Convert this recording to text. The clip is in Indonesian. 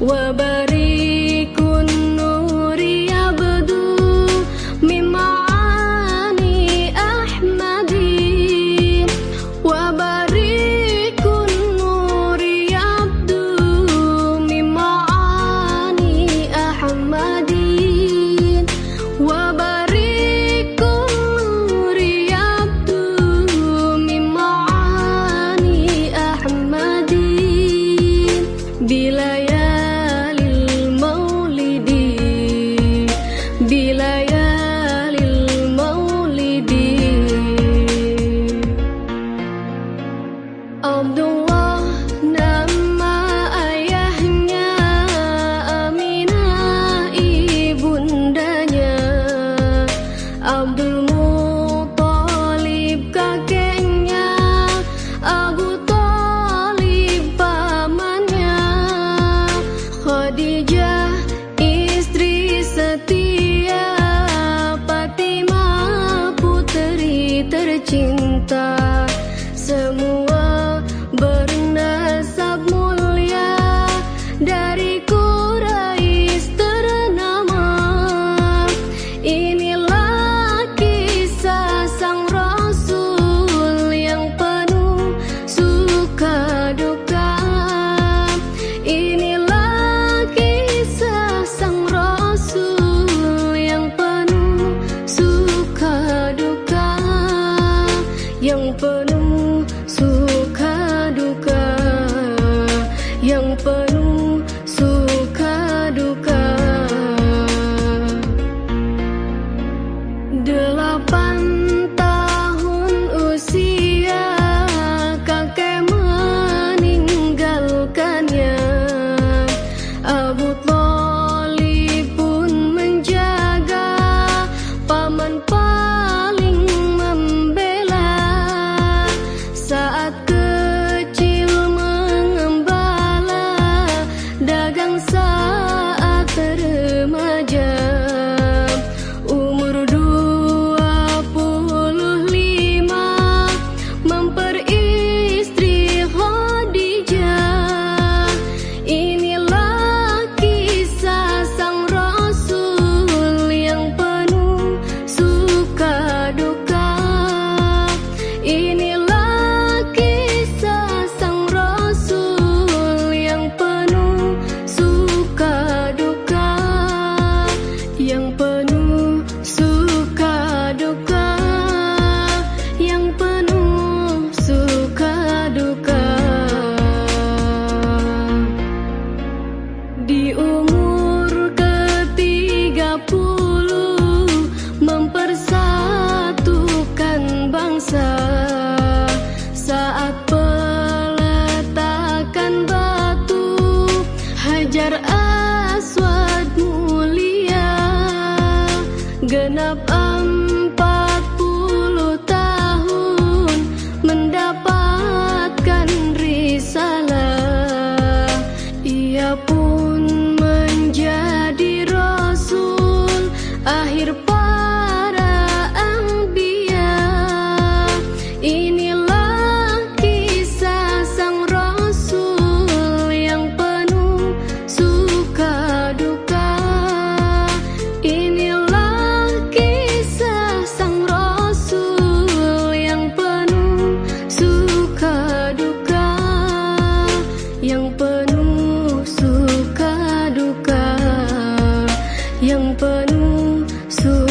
وبريق النور يبدو من معاني أحمد وبريق النور يبدو من معاني أحمد وبريق النور يبدو من معاني أحمد بليالي المولد بليالي المولد Abdullah nama ayahnya, Aminah ibundanya, Abdul Muthalib kakeknya, Abu Thalib pamannya, Khadijah istri setia, Fatimah putri tercinta, semua bernasab mulia dari Quraisy ternama. Inilah kisah sang Rasul yang penuh suka duka. Inilah kisah sang Rasul yang penuh suka duka, yang penuh suka duka, yang penuh suka duka. 8 tahun usia kakek meninggalkannya, Abu Thalib pun menjaga, paman paling membela. Saat kecil mengembala, dagang saat remaja, umur 25 memperistri Khadijah. Inilah kisah sang Rasul yang penuh suka duka. Inilah kisah sang Rasul yang penuh suka duka, yang penuh suka duka, yang penuh suka duka. Di umur ke-30 mempersatukan bangsa, saat peletakan batu Hajar Aswad mulia, genap 40 tahun mendapatkan risalah. Ia pun menjadi Rasul akhir para anbiya. Inilah kisah sang Rasul yang penuh suka duka. Inilah kisah sang Rasul yang penuh suka duka, yang penuh suka duka, yang penuh suka